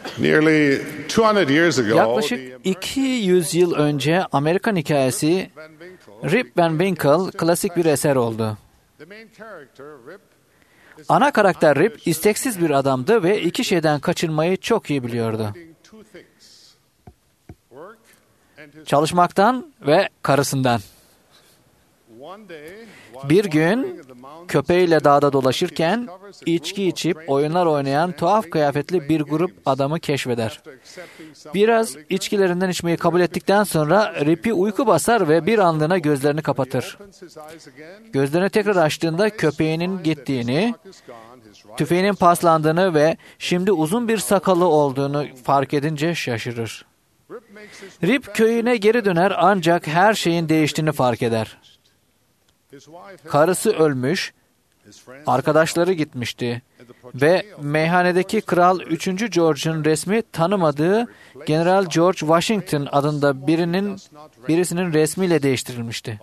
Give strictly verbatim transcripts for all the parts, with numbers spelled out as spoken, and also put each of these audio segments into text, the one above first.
Nearly two hundred years ago, Yaklaşık iki yüz yıl önce Amerikan hikayesi Rip Van Winkle klasik bir eser oldu. Ana karakter Rip isteksiz bir adamdı ve iki şeyden kaçınmayı çok iyi biliyordu. Çalışmaktan ve karısından. Bir gün köpeğiyle dağda dolaşırken içki içip oyunlar oynayan tuhaf kıyafetli bir grup adamı keşfeder. Biraz içkilerinden içmeyi kabul ettikten sonra Rip'i uyku basar ve bir anlığına gözlerini kapatır. Gözlerini tekrar açtığında köpeğinin gittiğini, tüfeğinin paslandığını ve şimdi uzun bir sakalı olduğunu fark edince şaşırır. Rip köyüne geri döner ancak her şeyin değiştiğini fark eder. Karısı ölmüş, arkadaşları gitmişti ve meyhanedeki Kral üçüncü George'un resmi tanımadığı General George Washington adında birinin birisinin resmiyle değiştirilmişti.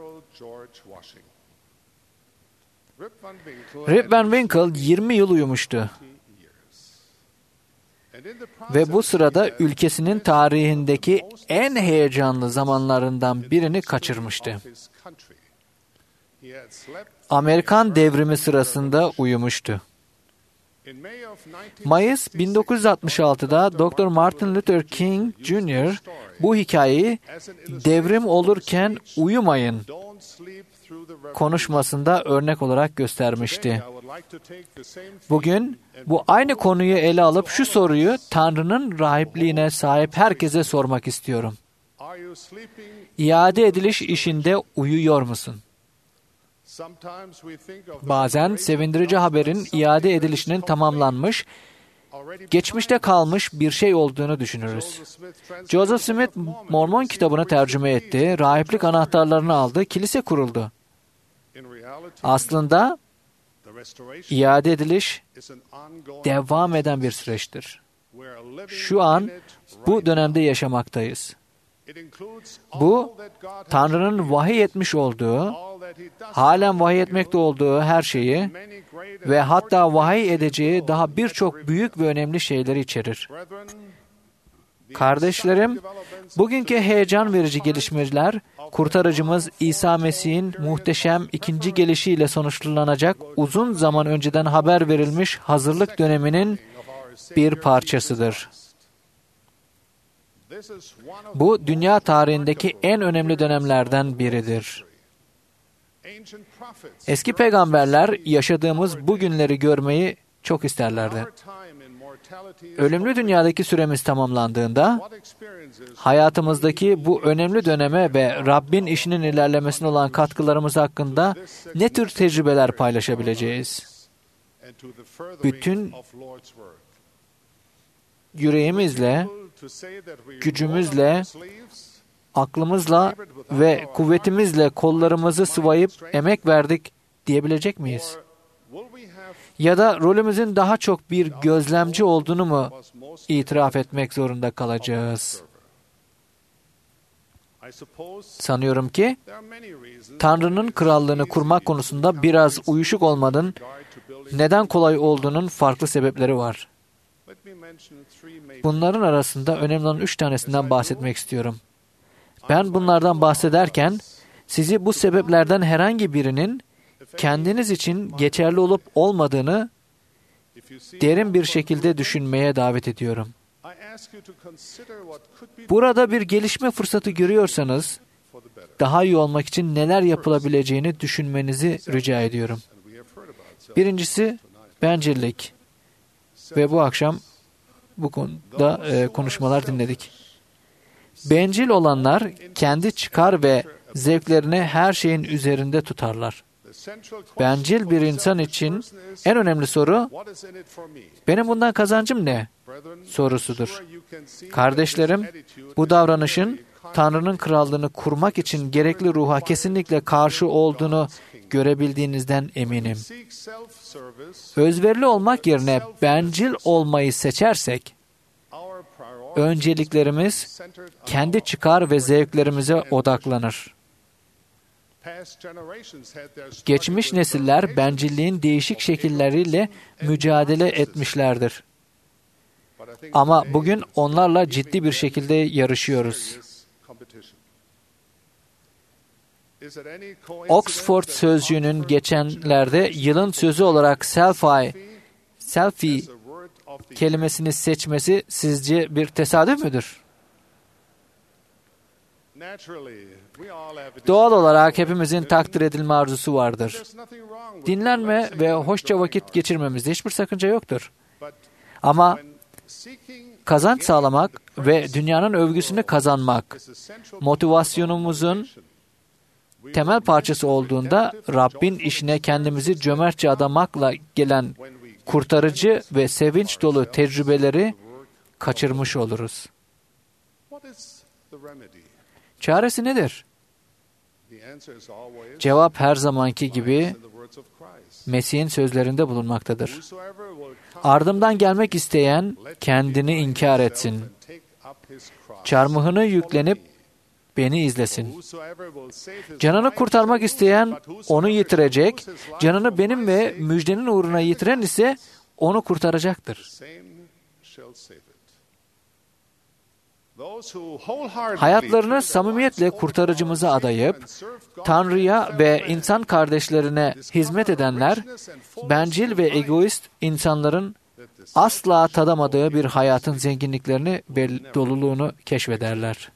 Rip Van Winkle yirmi yıl uyumuştu. Ve bu sırada ülkesinin tarihindeki en heyecanlı zamanlarından birini kaçırmıştı. Amerikan devrimi sırasında uyumuştu. Mayıs bin dokuz yüz altmış altıda doktor Martin Luther King Junior bu hikayeyi "Devrim olurken uyumayın" konuşmasında örnek olarak göstermişti. Bugün bu aynı konuyu ele alıp şu soruyu Tanrı'nın rahipliğine sahip herkese sormak istiyorum. İade ediliş işinde uyuyor musun? Bazen sevindirici haberin iade edilişinin tamamlanmış, geçmişte kalmış bir şey olduğunu düşünürüz. Joseph Smith, Mormon kitabını tercüme etti, rahiplik anahtarlarını aldı, kilise kuruldu. Aslında iade ediliş devam eden bir süreçtir. Şu an bu dönemde yaşamaktayız. Bu, Tanrı'nın vahiy etmiş olduğu, halen vahiy etmekte olduğu her şeyi ve hatta vahiy edeceği daha birçok büyük ve önemli şeyleri içerir. Kardeşlerim, bugünkü heyecan verici gelişmeler, kurtarıcımız İsa Mesih'in muhteşem ikinci gelişiyle sonuçlanacak uzun zaman önceden haber verilmiş hazırlık döneminin bir parçasıdır. Bu, dünya tarihindeki en önemli dönemlerden biridir. Eski peygamberler yaşadığımız bu günleri görmeyi çok isterlerdi. Ölümlü dünyadaki süremiz tamamlandığında, hayatımızdaki bu önemli döneme ve Rabbin işinin ilerlemesine olan katkılarımız hakkında ne tür tecrübeler paylaşabileceğiz? Bütün yüreğimizle, gücümüzle, aklımızla ve kuvvetimizle kollarımızı sıvayıp emek verdik diyebilecek miyiz? Ya da rolümüzün daha çok bir gözlemci olduğunu mu itiraf etmek zorunda kalacağız? Sanıyorum ki Tanrı'nın krallığını kurmak konusunda biraz uyuşuk olmanın neden kolay olduğunun farklı sebepleri var. Bunların arasında önemli olan üç tanesinden bahsetmek istiyorum. Ben bunlardan bahsederken sizi bu sebeplerden herhangi birinin kendiniz için geçerli olup olmadığını derin bir şekilde düşünmeye davet ediyorum. Burada bir gelişme fırsatı görüyorsanız, daha iyi olmak için neler yapılabileceğini düşünmenizi rica ediyorum. Birincisi, bencillik. Ve bu akşam bu konuda e, konuşmalar dinledik. Bencil olanlar kendi çıkar ve zevklerini her şeyin üzerinde tutarlar. Bencil bir insan için en önemli soru, benim bundan kazancım ne? Sorusudur. Kardeşlerim, bu davranışın Tanrı'nın krallığını kurmak için gerekli ruha kesinlikle karşı olduğunu görebildiğinizden eminim. Özverili olmak yerine bencil olmayı seçersek, önceliklerimiz kendi çıkar ve zevklerimize odaklanır. Geçmiş nesiller bencilliğin değişik şekilleriyle mücadele etmişlerdir. Ama bugün onlarla ciddi bir şekilde yarışıyoruz. Oxford Sözlüğü'nün geçenlerde yılın sözü olarak selfie, selfie kelimesini seçmesi sizce bir tesadüf müdür? Doğal olarak hepimizin takdir edilme arzusu vardır. Dinlenme ve hoşça vakit geçirmemizde hiçbir sakınca yoktur. Ama kazanç sağlamak ve dünyanın övgüsünü kazanmak, motivasyonumuzun temel parçası olduğunda Rabbin işine kendimizi cömertçe adamakla gelen kurtarıcı ve sevinç dolu tecrübeleri kaçırmış oluruz. Çaresi nedir? Cevap her zamanki gibi Mesih'in sözlerinde bulunmaktadır. Ardımdan gelmek isteyen kendini inkar etsin. Çarmıhını yüklenip beni izlesin. Canını kurtarmak isteyen onu yitirecek, canını benim ve müjdenin uğruna yitiren ise onu kurtaracaktır. Hayatlarını samimiyetle kurtarıcımıza adayıp, Tanrı'ya ve insan kardeşlerine hizmet edenler, bencil ve egoist insanların asla tadamadığı bir hayatın zenginliklerini ve doluluğunu keşfederler.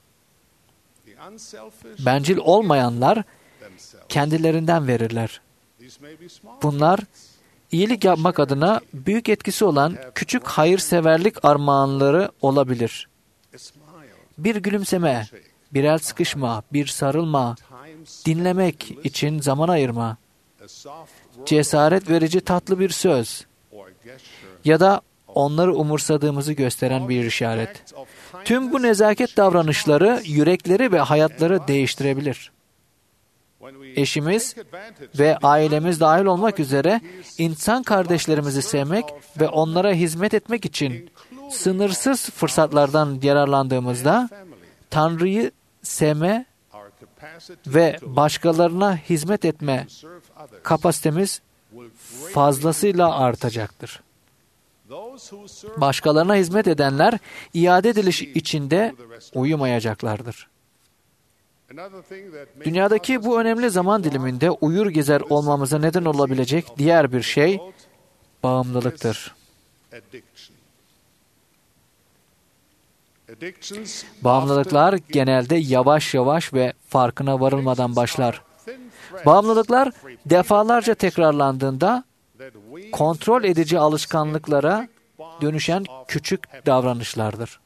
Bencil olmayanlar kendilerinden verirler. Bunlar, iyilik yapmak adına büyük etkisi olan küçük hayırseverlik armağanları olabilir. Bir gülümseme, bir el sıkışma, bir sarılma, dinlemek için zaman ayırma, cesaret verici tatlı bir söz ya da onları umursadığımızı gösteren bir işaret. Tüm bu nezaket davranışları yürekleri ve hayatları değiştirebilir. Eşimiz ve ailemiz dahil olmak üzere insan kardeşlerimizi sevmek ve onlara hizmet etmek için sınırsız fırsatlardan yararlandığımızda Tanrı'yı sevme ve başkalarına hizmet etme kapasitemiz fazlasıyla artacaktır. Başkalarına hizmet edenler iade ediliş içinde uyumayacaklardır. Dünyadaki bu önemli zaman diliminde uyur gezer olmamıza neden olabilecek diğer bir şey bağımlılıktır. Bağımlılıklar genelde yavaş yavaş ve farkına varılmadan başlar. Bağımlılıklar defalarca tekrarlandığında kontrol edici alışkanlıklara dönüşen küçük davranışlardır.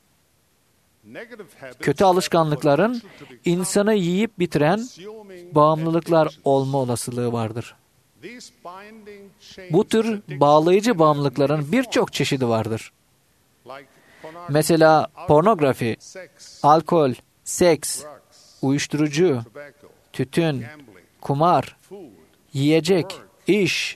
Kötü alışkanlıkların insanı yiyip bitiren bağımlılıklar olma olasılığı vardır. Bu tür bağlayıcı bağımlılıkların birçok çeşidi vardır. Mesela pornografi, alkol, seks, uyuşturucu, tütün, kumar, yiyecek, iş,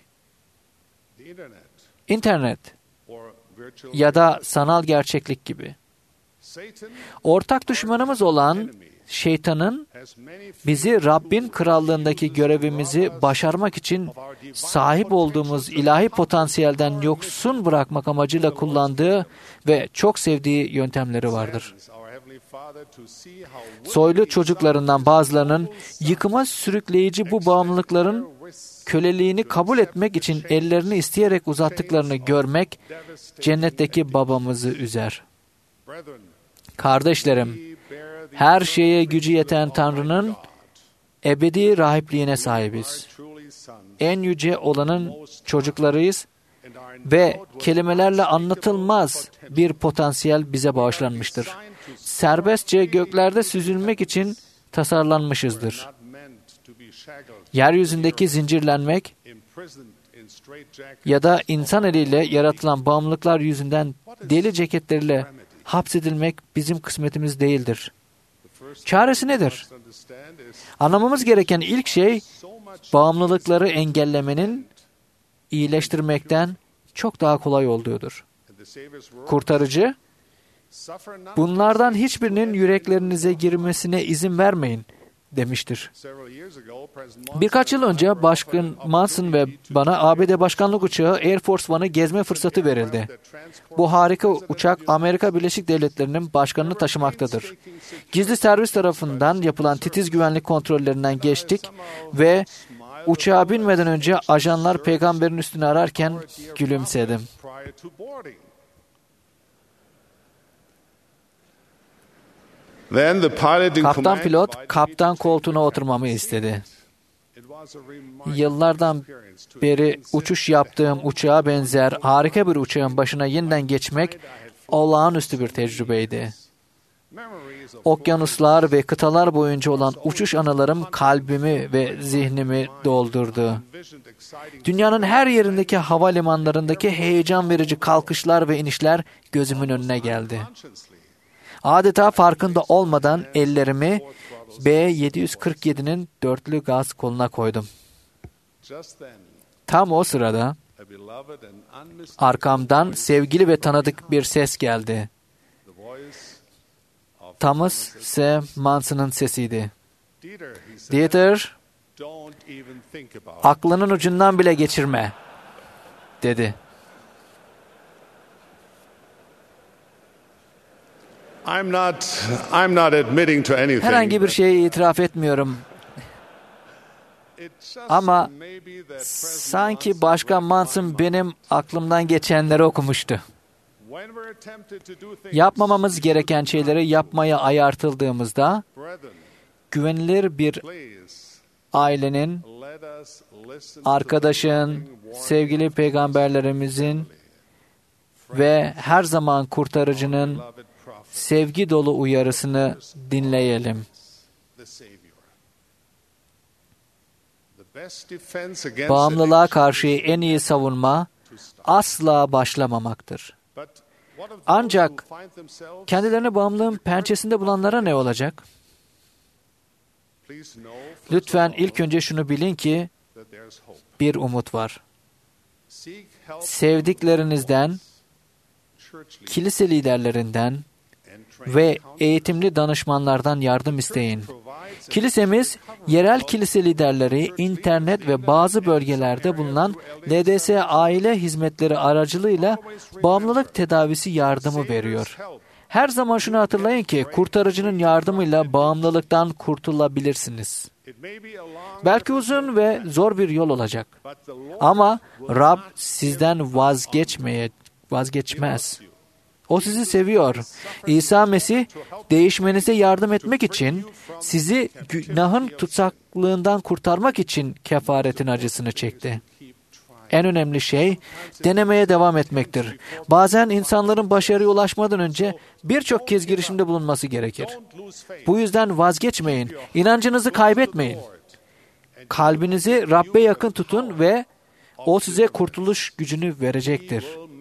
internet ya da sanal gerçeklik gibi. Ortak düşmanımız olan şeytanın bizi Rabbin krallığındaki görevimizi başarmak için sahip olduğumuz ilahi potansiyelden yoksun bırakmak amacıyla kullandığı ve çok sevdiği yöntemleri vardır. Soylu çocuklarından bazılarının yıkıma sürükleyici bu bağımlılıkların köleliğini kabul etmek için ellerini isteyerek uzattıklarını görmek cennetteki babamızı üzer. Kardeşlerim, her şeye gücü yeten Tanrı'nın ebedi rahipliğine sahibiz. En yüce olanın çocuklarıyız ve kelimelerle anlatılmaz bir potansiyel bize bağışlanmıştır. Serbestçe göklerde süzülmek için tasarlanmışızdır. Yeryüzündeki zincirlenmek ya da insan eliyle yaratılan bağımlılıklar yüzünden deli ceketleriyle hapsedilmek bizim kısmetimiz değildir. Çaresi nedir? Anlamamız gereken ilk şey, bağımlılıkları engellemenin iyileştirmekten çok daha kolay olduğudur. Kurtarıcı, bunlardan hiçbirinin yüreklerinize girmesine izin vermeyin demiştir. Birkaç yıl önce Başkan Manson ve bana A B D Başkanlık uçağı Air Force One'ı gezme fırsatı verildi. Bu harika uçak Amerika Birleşik Devletleri'nin başkanını taşımaktadır. Gizli servis tarafından yapılan titiz güvenlik kontrollerinden geçtik ve uçağa binmeden önce ajanlar peygamberin üstünü ararken gülümsedim. Kaptan pilot kaptan koltuğuna oturmamı istedi. Yıllardan beri uçuş yaptığım uçağa benzer harika bir uçağın başına yeniden geçmek olağanüstü bir tecrübeydi. Okyanuslar ve kıtalar boyunca olan uçuş anılarım kalbimi ve zihnimi doldurdu. Dünyanın her yerindeki havalimanlarındaki heyecan verici kalkışlar ve inişler gözümün önüne geldi. Adeta farkında olmadan ellerimi B yedi yüz kırk yedi'nin dörtlü gaz koluna koydum. Tam o sırada arkamdan sevgili ve tanıdık bir ses geldi. Thomas S. Manson'ın sesiydi. Dieter, aklının ucundan bile geçirme, dedi. I'm not, I'm not admitting to anything. Herhangi bir şeye itiraf etmiyorum. Ama sanki Başkan Manson benim aklımdan geçenleri okumuştu. Yapmamamız gereken şeyleri yapmaya ayartıldığımızda, güvenilir bir ailenin, arkadaşın, sevgili peygamberlerimizin ve her zaman kurtarıcının sevgi dolu uyarısını dinleyelim. Bağımlılığa karşı en iyi savunma asla başlamamaktır. Ancak kendilerini bağımlılığın pençesinde bulanlara ne olacak? Lütfen ilk önce şunu bilin ki bir umut var. Sevdiklerinizden, kilise liderlerinden ve eğitimli danışmanlardan yardım isteyin. Kilisemiz, yerel kilise liderleri, internet ve bazı bölgelerde bulunan L D S aile hizmetleri aracılığıyla bağımlılık tedavisi yardımı veriyor. Her zaman şunu hatırlayın ki, kurtarıcının yardımıyla bağımlılıktan kurtulabilirsiniz. Belki uzun ve zor bir yol olacak. Ama Rab sizden vazgeçmeye, vazgeçmez. O sizi seviyor. İsa Mesih, değişmenize yardım etmek için, sizi günahın tutsaklığından kurtarmak için kefaretin acısını çekti. En önemli şey, denemeye devam etmektir. Bazen insanların başarıya ulaşmadan önce birçok kez girişimde bulunması gerekir. Bu yüzden vazgeçmeyin, inancınızı kaybetmeyin. Kalbinizi Rabbe yakın tutun ve O size kurtuluş gücünü verecektir.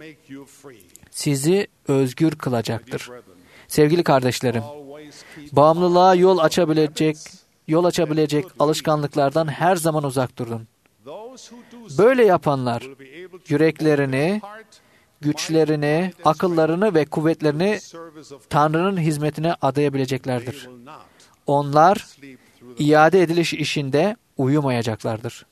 Sizi özgür kılacaktır. Sevgili kardeşlerim, bağımlılığa yol açabilecek, yol açabilecek alışkanlıklardan her zaman uzak durun. Böyle yapanlar, yüreklerini, güçlerini, akıllarını ve kuvvetlerini Tanrı'nın hizmetine adayabileceklerdir. Onlar, iade ediliş işinde uyumayacaklardır.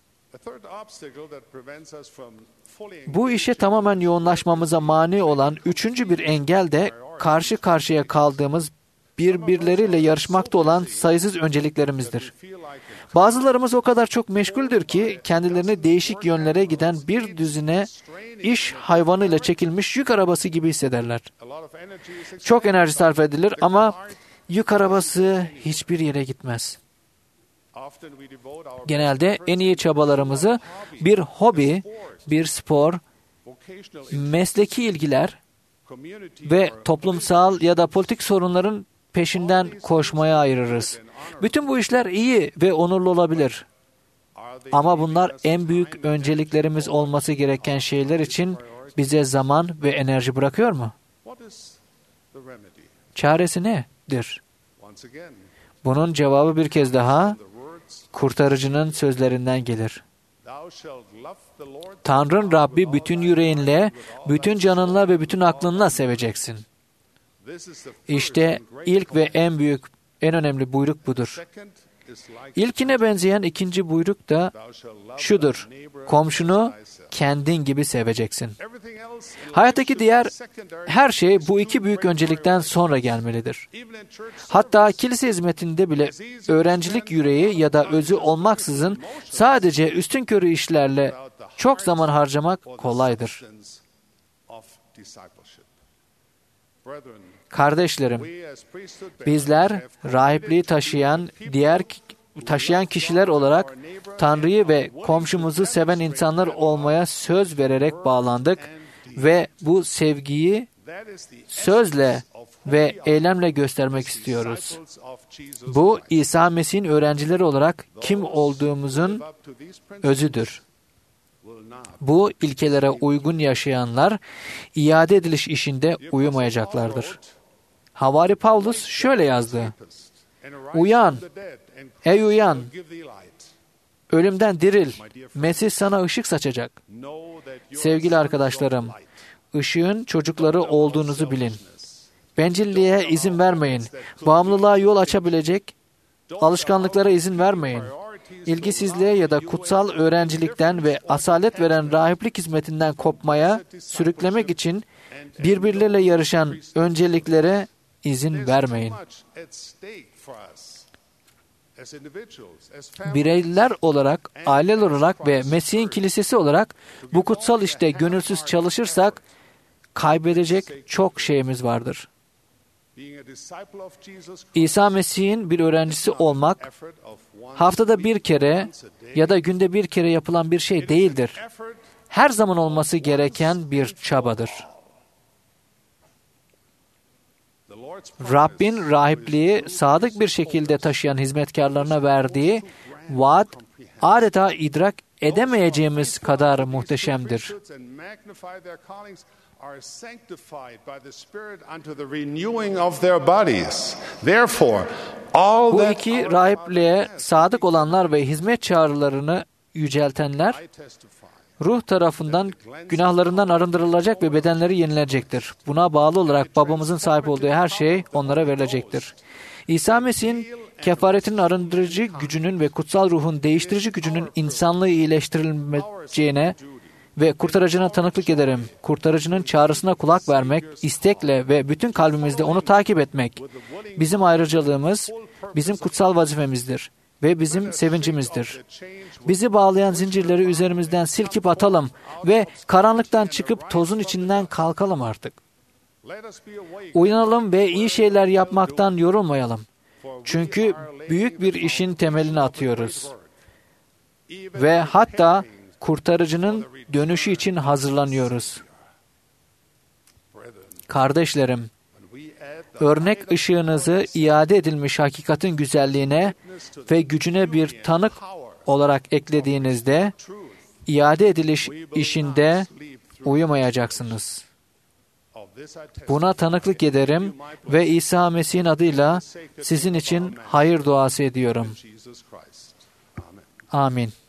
Bu işe tamamen yoğunlaşmamıza mani olan üçüncü bir engel de karşı karşıya kaldığımız, birbirleriyle yarışmakta olan sayısız önceliklerimizdir. Bazılarımız o kadar çok meşguldür ki kendilerini değişik yönlere giden bir düzine iş hayvanıyla çekilmiş yük arabası gibi hissederler. Çok enerji sarf edilir ama yük arabası hiçbir yere gitmez. Genelde en iyi çabalarımızı bir hobi, bir spor, mesleki ilgiler ve toplumsal ya da politik sorunların peşinden koşmaya ayırırız. Bütün bu işler iyi ve onurlu olabilir. Ama bunlar en büyük önceliklerimiz olması gereken şeyler için bize zaman ve enerji bırakıyor mu? Çaresi nedir? Bunun cevabı bir kez daha kurtarıcının sözlerinden gelir. Tanrın Rabbi bütün yüreğinle, bütün canınla ve bütün aklınla seveceksin. İşte ilk ve en büyük, en önemli buyruk budur. İlkine benzeyen ikinci buyruk da şudur: komşunu kendin gibi seveceksin. Hayattaki diğer her şey bu iki büyük öncelikten sonra gelmelidir. Hatta kilise hizmetinde bile öğrencilik yüreği ya da özü olmaksızın sadece üstünkörü işlerle çok zaman harcamak kolaydır. Kardeşlerim, bizler rahipliği taşıyan diğer taşıyan kişiler olarak Tanrı'yı ve komşumuzu seven insanlar olmaya söz vererek bağlandık ve bu sevgiyi sözle ve eylemle göstermek istiyoruz. Bu, İsa Mesih'in öğrencileri olarak kim olduğumuzun özüdür. Bu ilkelere uygun yaşayanlar iade ediliş işinde uyumayacaklardır. Havari Pavlus şöyle yazdı: "Uyan, ey uyan, ölümden diril, Mesih sana ışık saçacak." Sevgili arkadaşlarım, ışığın çocukları olduğunuzu bilin. Bencilliğe izin vermeyin. Bağımlılığa yol açabilecek alışkanlıklara izin vermeyin. İlgisizliğe ya da kutsal öğrencilikten ve asalet veren rahiplik hizmetinden kopmaya sürüklemek için birbirleriyle yarışan önceliklere izin vermeyin. Bireyler olarak, aileler olarak ve Mesih'in kilisesi olarak bu kutsal işte gönülsüz çalışırsak kaybedecek çok şeyimiz vardır. İsa Mesih'in bir öğrencisi olmak, haftada bir kere ya da günde bir kere yapılan bir şey değildir. Her zaman olması gereken bir çabadır. Rabbin rahipliği sadık bir şekilde taşıyan hizmetkarlarına verdiği vaat adeta idrak edemeyeceğimiz kadar muhteşemdir. Are sanctified by the Spirit unto the renewing of their bodies. Therefore, all Bu that iki rahipliğe sadık olanlar ve hizmet çağrılarını yüceltenler, ruh tarafından günahlarından arındırılacak ve bedenleri yenilecektir. Buna bağlı olarak babamızın sahip olduğu her şey onlara verilecektir. İsa Mesih'in kefaretinin arındırıcı gücünün ve kutsal ruhun değiştirici gücünün insanlığı iyileştirileceğine ve kurtarıcına tanıklık ederim. Kurtarıcının çağrısına kulak vermek, istekle ve bütün kalbimizle onu takip etmek, bizim ayrıcalığımız, bizim kutsal vazifemizdir ve bizim sevincimizdir. Bizi bağlayan zincirleri üzerimizden silkip atalım ve karanlıktan çıkıp tozun içinden kalkalım artık. Uyanalım ve iyi şeyler yapmaktan yorulmayalım. Çünkü büyük bir işin temelini atıyoruz. Ve hatta kurtarıcının dönüşü için hazırlanıyoruz. Kardeşlerim, örnek ışığınızı iade edilmiş hakikatin güzelliğine ve gücüne bir tanık olarak eklediğinizde, iade ediliş işinde uyumayacaksınız. Buna tanıklık ederim ve İsa Mesih'in adıyla sizin için hayır duası ediyorum. Amin.